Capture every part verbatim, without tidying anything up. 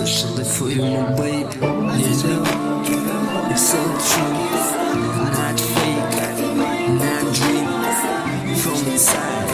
Especially for you, my baby. Yeah, it's so true, not fake, not dream, from inside.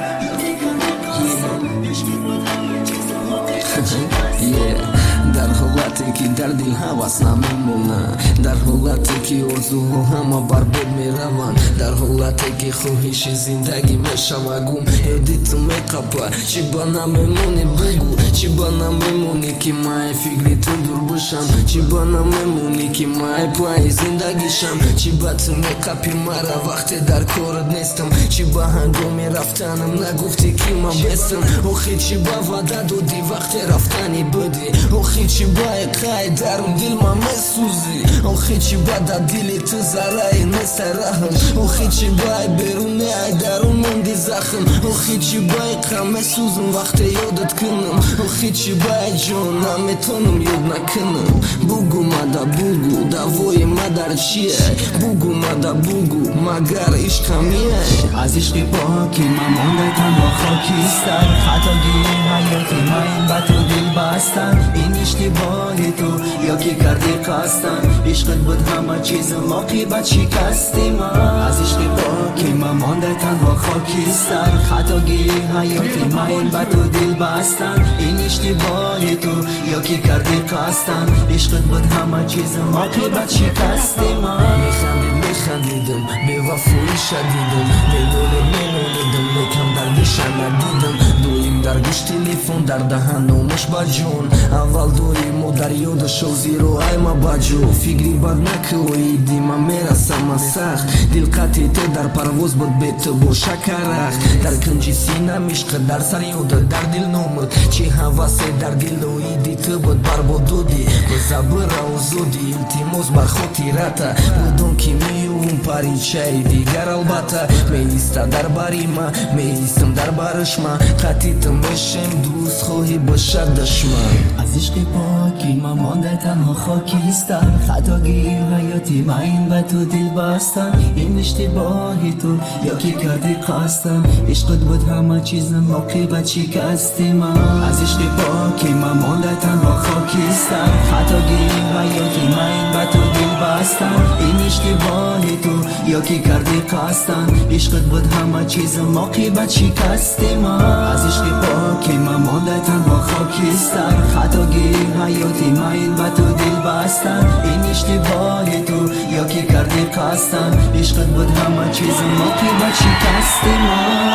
Yeah, yeah. در حالتی که در دل هوس نمیمونه، در حالتی که آرزوها همه بر باد میروند، در حالتی که خواهش زندگی میشوه گم، یادت میقپه چی با نمیمونی بگو، چی با نمیمونی که من فکری تو دور بشم، چی با نمیمونی که من پای زندگیشم، چی با تو میقپی مرا وقتی در کارت نیستم، چی با هنگام رفتنم نگفتی که من بستم، آخی چی با وعده دادی وقتی رفتنی بودی، آخی چی با اقای درم دل من میسوزی، آخی چی با در دل تو ذره نیست رحم، آخی چی با بیرون ای درون موندی زخم، آخی چی با اقا میسوزم وقتی یادت کنم، آخی چی با جان نمیتونم یاد نکنم. بگو مادا بگو دوای مادر چیه، بگو مادا بگو مگر عشقمیه. از عشق پاکی من مانده تنها خاکستر، خطاگی حیاتی من با تو دل بستن، این اشتباه تو یا که کردی قصدن، عشقت بود همه چیز عاقبت شکست من. از عشق پاکی من مانده تنها خاکستر، خطاگی حیاتی من با تو دل بستن، این اشتباه تو یا که کردی قصدن، عشقت بود همه چیز عاقبت شکست من. میخندید میخندیدم به وفایی شدیدم، میلوله میلولیدم لیکن دردش ندیدم، دویم در گوش تلفن در دهنمش با جون، اول دوری مادر یادش و زیرو ای ما با جو، فکری بد نکویدی من میرسم سخت، دل قطعیت در پرواز بود به تو با شکرخ، در کنجی سینم عشق در سر یاد در دل نامد، چی حواسی در دل اویدی تو بود برباد دادی، با زبر و زودی التماس بر خاطرت بودم که میوم پریچه دیگر البته، میسته در باری ما میستم در برش ما، قطعیتم بشم دوست خواهی باشد دشمن. از عشق پاکی من مانده تنها خاکستر، خطاگی حیاتی من به تو دل بستن، این اشتباهی تو یا که کردی قصدن، عشقت بود همه چیزم عاقبت شکست من. از عشق پاکی من مانده تنها خاکستر، خطاگی حیاتی من به تو دل بستن، این اشتباهی تو یا که کردی قصدن، عشقت بود همه چیزم عاقبت شکست من. از عشق پاکی من مانده تنها خاکستر، خطاگی حیاتی من به تو دل بستن، این اشتباهی تو یا که کردی قصدن، عشقت بود همه چیزم عاقبت شکست من.